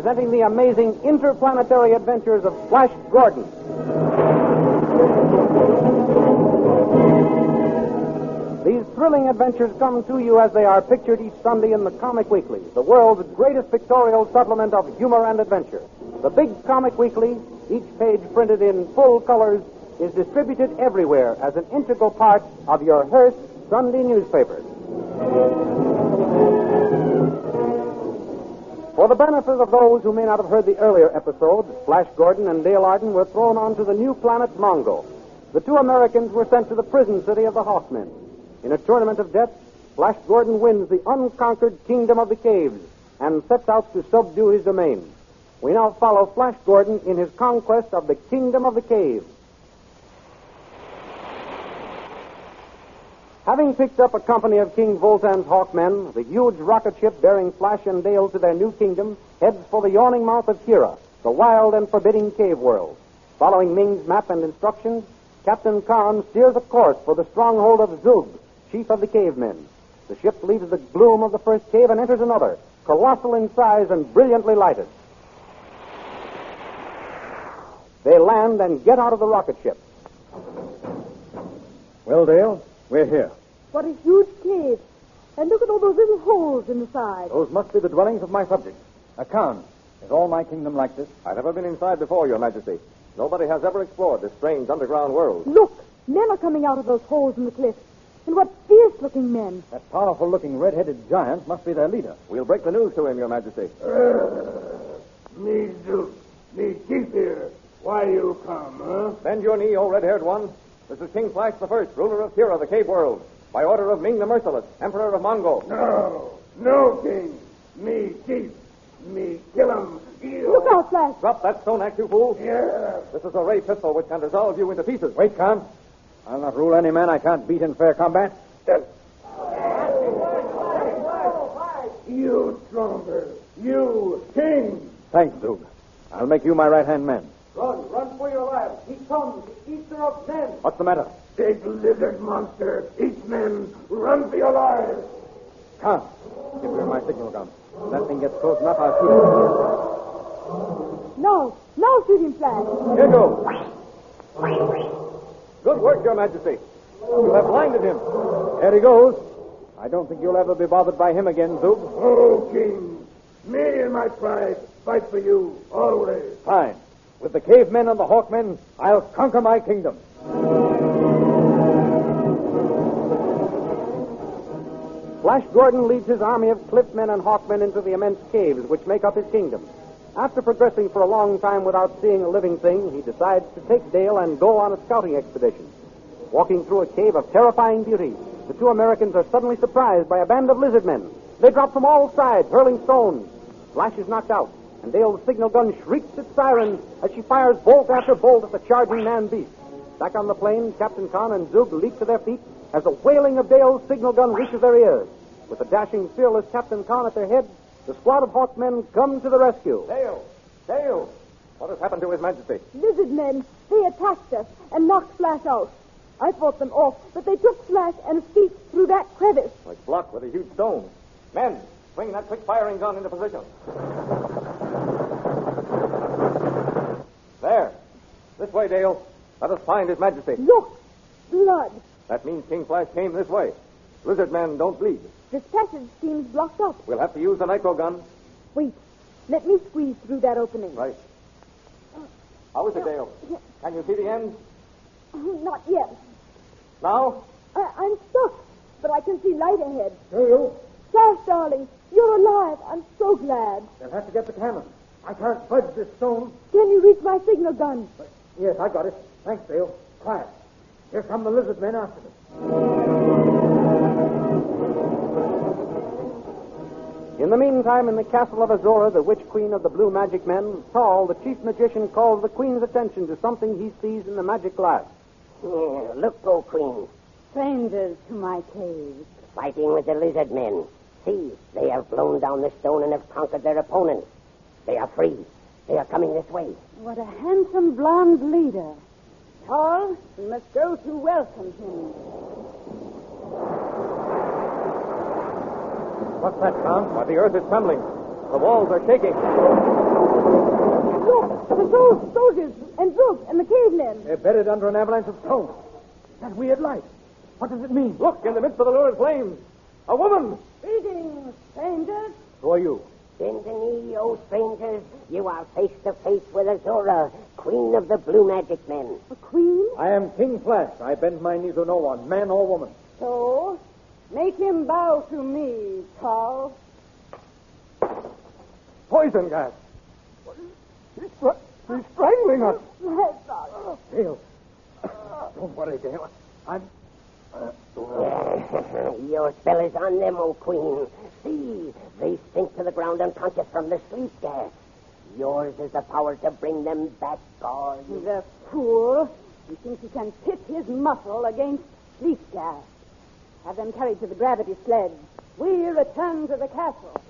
presenting the amazing interplanetary adventures of Flash Gordon. These thrilling adventures come to you as they are pictured each Sunday in the Comic Weekly, the world's greatest pictorial supplement of humor and adventure. The Big Comic Weekly, each page printed in full colors, is distributed everywhere as an integral part of your Hearst Sunday newspaper. For the benefit of those who may not have heard the earlier episodes, Flash Gordon and Dale Arden were thrown onto the new planet Mongo. The two Americans were sent to the prison city of the Hawkmen. In a tournament of death, Flash Gordon wins the unconquered kingdom of the caves and sets out to subdue his domain. We now follow Flash Gordon in his conquest of the kingdom of the caves. Having picked up a company of King Voltan's Hawkmen, the huge rocket ship bearing Flash and Dale to their new kingdom heads for the yawning mouth of Kira, the wild and forbidding cave world. Following Ming's map and instructions, Captain Khan steers a course for the stronghold of Zug, chief of the cavemen. The ship leaves the gloom of the first cave and enters another, colossal in size and brilliantly lighted. They land and get out of the rocket ship. Well, Dale, we're here. What a huge cave. And look at all those little holes in the side. Those must be the dwellings of my subjects. Khan, is all my kingdom like this? I've never been inside before, Your Majesty. Nobody has ever explored this strange underground world. Look, men are coming out of those holes in the cliff. And what fierce-looking men. That powerful-looking red-headed giant must be their leader. We'll break the news to him, Your Majesty. Me, Zeus. Me, chief here. Why you come, huh? Bend your knee, old red-haired one. This is King Flash the First, ruler of Kira, the cave world, by order of Ming the Merciless, emperor of Mongo. No, king. Me, chief. Me, kill him. Look out, Flash. Drop that stone axe, you fool. Yeah. This is a ray pistol which can dissolve you into pieces. Wait, Khan. I'll not rule any man I can't beat in fair combat. You stronger. You, king. Thanks, Zug. I'll make you my right-hand man. Run for your lives. He comes, the Eater of Men. What's the matter? Big lizard monster. Each man, run for your lives. Khan, give me my signal gun. If that thing gets close enough, I'll shoot it. No, shoot him, Flash. Here goes. Good work, Your Majesty. You have blinded him. There he goes. I don't think you'll ever be bothered by him again, Zug. Oh, king. Me and my pride fight for you, always. Fine. With the cavemen and the hawkmen, I'll conquer my kingdom. Flash Gordon leads his army of cliffmen and hawkmen into the immense caves which make up his kingdom. After progressing for a long time without seeing a living thing, he decides to take Dale and go on a scouting expedition. Walking through a cave of terrifying beauty, the two Americans are suddenly surprised by a band of lizard men. They drop from all sides, hurling stones. Flash is knocked out, and Dale's signal gun shrieks its siren as she fires bolt after bolt at the charging man-beast. Back on the plain, Captain Khan and Zug leap to their feet as the wailing of Dale's signal gun reaches their ears. With the dashing, fearless Captain Khan at their head, the squad of hawkmen come to the rescue. Dale! What has happened to His Majesty? Lizard men, they attacked us and knocked Flash out. I fought them off, but they took Flash and escaped through that crevice. Like blocked with a huge stone. Men, swing that quick-firing gun into position. There. This way, Dale. Let us find His Majesty. Look! Blood. That means King Flash came this way. Lizard men don't bleed. This passage seems blocked up. We'll have to use the nitro gun. Wait. Let me squeeze through that opening. Right. How is it, Dale? Can you see the end? Not yet. Now? I'm stuck, but I can see light ahead. Dale, Flash, darling, you're alive. I'm so glad. they'll have to get the cannon. I can't budge this stone. Can you reach my signal gun? Yes, I got it. Thanks, Dale. Quiet. Here come the lizard men after me. In the meantime, in the castle of Azora, the witch queen of the blue magic men, Saul, the chief magician, calls the queen's attention to something he sees in the magic glass. Yeah, look, O Queen. Strangers to my cave. Fighting with the lizard men. See, they have blown down the stone and have conquered their opponents. They are free. They are coming this way. What a handsome blonde leader. Paul, we must go to welcome him. What's that, Tom? Why, the earth is trembling. The walls are shaking. Those soldiers and Zook and the cavemen. They're buried under an avalanche of stones. That weird light. What does it mean? Look, in the midst of the lurid flames. A woman! Greetings, strangers. Who are you? Bend the knee, O strangers. You are face to face with Azura, queen of the blue magic men. A queen? I am King Flash. I bend my knee to no one, man or woman. So, make him bow to me, Carl. Poison gas. He's strangling us. Dale. Don't worry, Dale. I'm... Your spell is on them, O queen. See, they sink to the ground unconscious from the sleep gas. Yours is the power to bring them back, God. The fool. He thinks he can pit his muscle against sleep gas. Have them carried to the gravity sled. We return to the castle.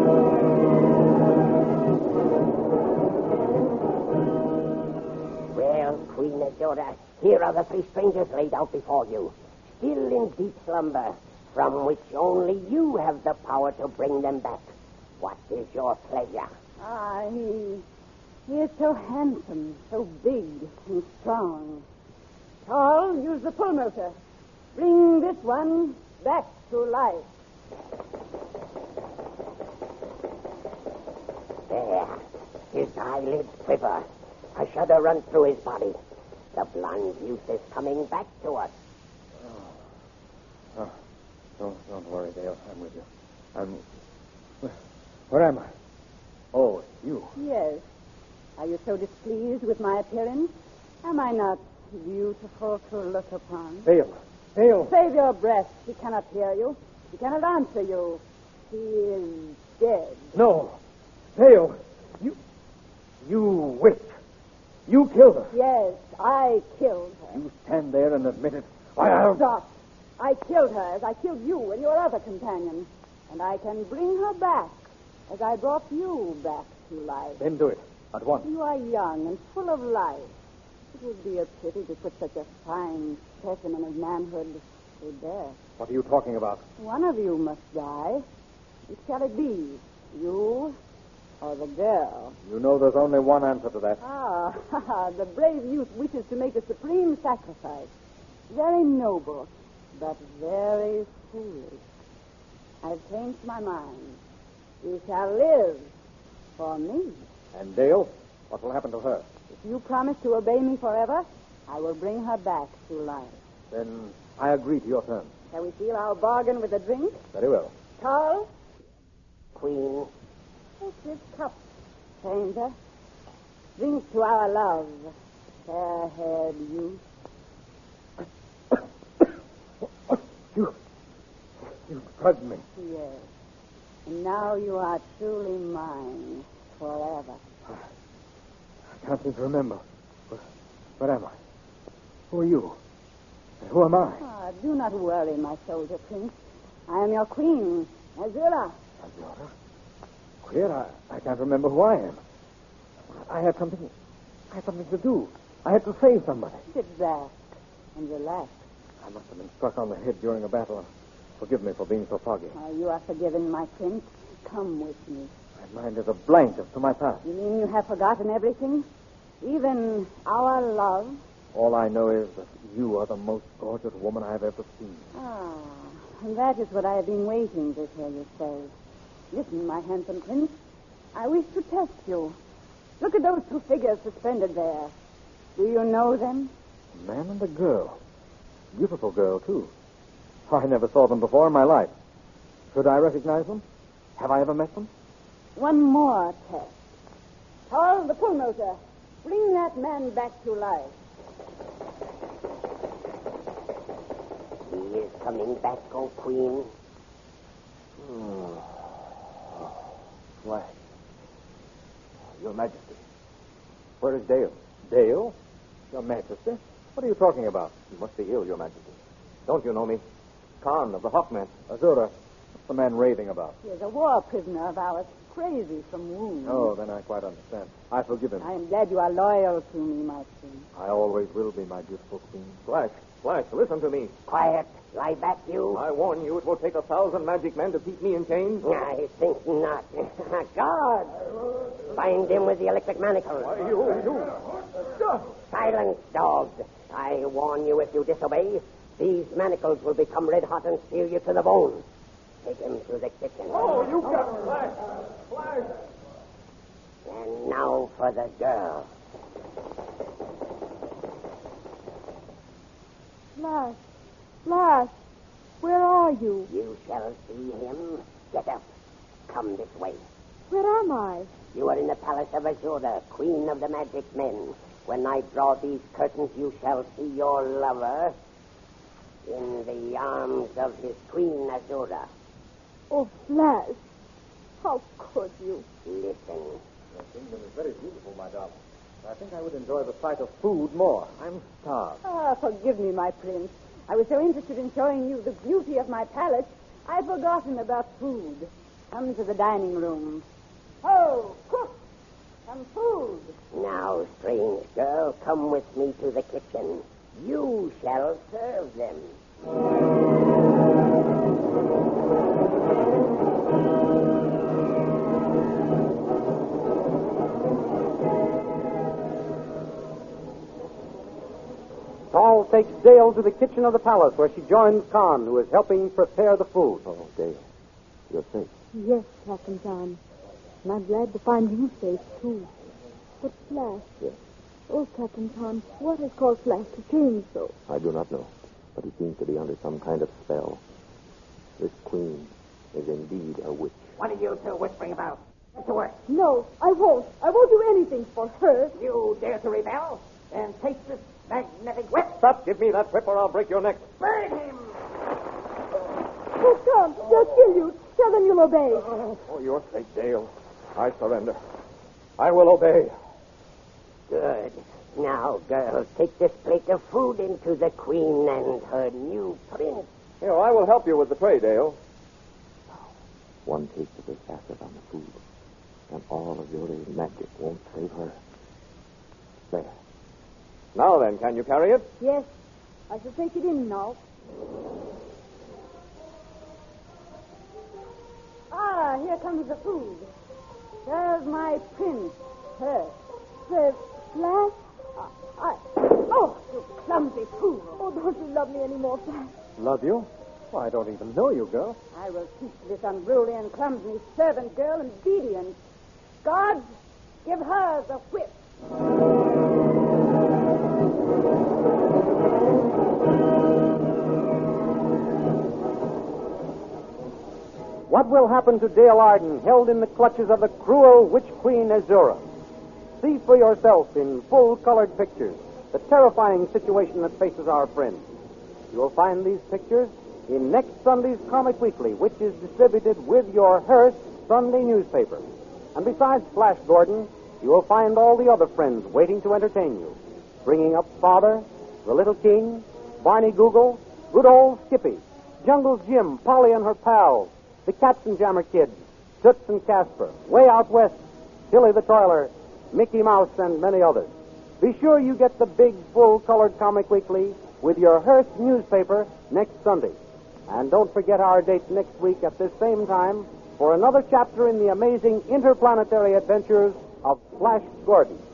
Well, Queen Azura, here are the three strangers laid out before you, still in deep slumber, from which only you have the power to bring them back. What is your pleasure? He is so handsome, so big and strong. Carl, use the pulmotor. Bring this one back to life. There. His eyelids quiver. A shudder runs through his body. The blonde youth is coming back to us. Don't worry, Dale. I'm with you. Where am I? Oh, it's you. Yes. Are you so displeased with my appearance? Am I not beautiful to look upon? Dale. Save your breath. He cannot hear you. He cannot answer you. He is dead. No. Dale. You witch. You killed her. Yes, I killed her. You stand there and admit it. I'll... Stop. I killed her as I killed you and your other companion. And I can bring her back as I brought you back to life. Then do it. At once. You are young and full of life. It would be a pity to put such a fine specimen of manhood to death. What are you talking about? One of you must die. Which shall it be? You or the girl? You know there's only one answer to that. The brave youth wishes to make a supreme sacrifice. Very noble, but very foolish. I've changed my mind. You shall live for me. And Dale? What will happen to her? If you promise to obey me forever, I will bring her back to life. Then I agree to your terms. Shall we seal our bargain with a drink? Very well. Carl, Queen, take this cup, stranger. Drink to our love, fair-haired youth. You drugged me. Yes. And now you are truly mine forever. I can't seem to remember. What am I? Who are you? And who am I? Do not worry, my soldier prince. I am your queen, Azura. Azura? Queer, I can't remember who I am. I had something to do. I had to save somebody. Sit back and relax. I must have been struck on the head during a battle. Forgive me for being so foggy. You are forgiven, my prince. Come with me. My mind is a blank as to my past. You mean you have forgotten everything? Even our love? All I know is that you are the most gorgeous woman I have ever seen. And that is what I have been waiting to hear you say. Listen, my handsome prince. I wish to test you. Look at those two figures suspended there. Do you know them? A man and a girl. Beautiful girl, too. I never saw them before in my life. Should I recognize them? Have I ever met them? One more test. Carl, the pulmotor. Bring that man back to life. he is coming back, O Queen. Why? Your Majesty. Where is Dale? Dale? Your Majesty? What are you talking about? You must be ill, Your Majesty. Don't you know me? Khan of the Hawkmen. Azura, what's the man raving about? He is a war prisoner of ours, crazy from wounds. Oh, then I quite understand. I forgive him. I am glad you are loyal to me, my king. I always will be, my beautiful queen. Flash, listen to me. Quiet. Lie back, you. I warn you, it will take 1,000 magic men to keep me in chains. I think not. Guard! Bind him with the electric manacles. Silence, dogs. I warn you, if you disobey, these manacles will become red hot and sear you to the bone. Take him to the kitchen. Oh, you got Flash! Flash! And now for the girl. Flash. Flash. Where are you? You shall see him. Get up. Come this way. Where am I? You are in the palace of Azura, queen of the magic men. When I draw these curtains, you shall see your lover in the arms of his queen, Azura. Oh, Flash. How could you? Listen. The kingdom is very beautiful, my darling. I think I would enjoy the sight of food more. I'm starved. Ah, forgive me, my prince. I was so interested in showing you the beauty of my palace, I'd forgotten about food. Come to the dining room. Oh, cook! Some food. Now, strange girl, come with me to the kitchen. You shall serve them. Saul takes Dale to the kitchen of the palace where she joins Khan, who is helping prepare the food. Oh, Dale, you're safe. Yes, Captain John. And I'm glad to find you safe, too. But Flash... Yes. Oh, Captain John, what has caused Flash to change so? I do not know, but he seems to be under some kind of spell. This queen is indeed a witch. What are you two whispering about? Get to work. No, I won't. I won't do anything for her. You dare to rebel? Then take this magnetic whip. Stop! Give me that whip or I'll break your neck. Burn him! Oh, come. They'll kill you. Tell them you'll obey. For your sake, Dale, I surrender. I will obey. Good. Now, girls, take this plate of food into the queen and her new prince. Here, I will help you with the tray, Dale. One taste of this acid on the food, and all of Yoda's magic won't save her. There. Now then, can you carry it? Yes, I shall take it in now. Ah, here comes the food. There's my prince. Her. The Flash? Oh, you clumsy fool. Oh, don't you love me anymore, Flash? Love you? Well, I don't even know you, girl. I will teach this unruly and clumsy servant girl obedience. Guards, give her the whip. What will happen to Dale Arden, held in the clutches of the cruel witch queen Azura? See for yourself in full-colored pictures the terrifying situation that faces our friend. You will find these pictures in next Sunday's Comic Weekly, which is distributed with your Hearst Sunday newspaper. And besides Flash Gordon, you will find all the other friends waiting to entertain you, bringing up Father, the Little King, Barney Google, good old Skippy, Jungle Jim, Polly and her pals, the Katzenjammer Kids, Toots and Casper, Way Out West, Tilly the Toiler, Mickey Mouse, and many others. Be sure you get the big, full-colored Comic Weekly with your Hearst newspaper next Sunday. And don't forget our date next week at this same time for another chapter in the amazing interplanetary adventures of Flash Gordon.